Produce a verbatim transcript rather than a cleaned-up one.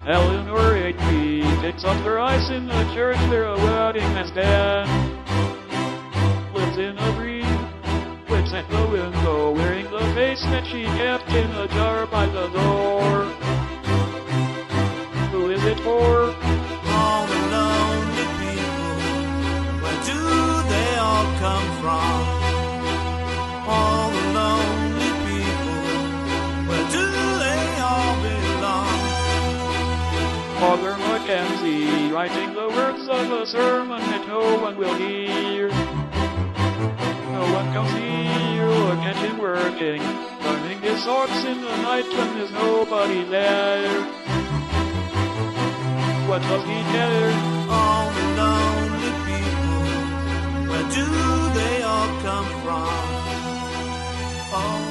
Eleanor Rigby picks up her ice in the church where a wedding has been. Lives in a green, whips at the window, wearing the face that she kept in a jar by the door. Who is it for? All the lonely people, where do they all come from? All the lonely people, where do they all belong? Father Mackenzie, writing the words of a sermon that no one will hear. No one comes here, look at him working, turning his socks in the night when there's nobody there. What does he care? All the lonely people, where do they all come from? All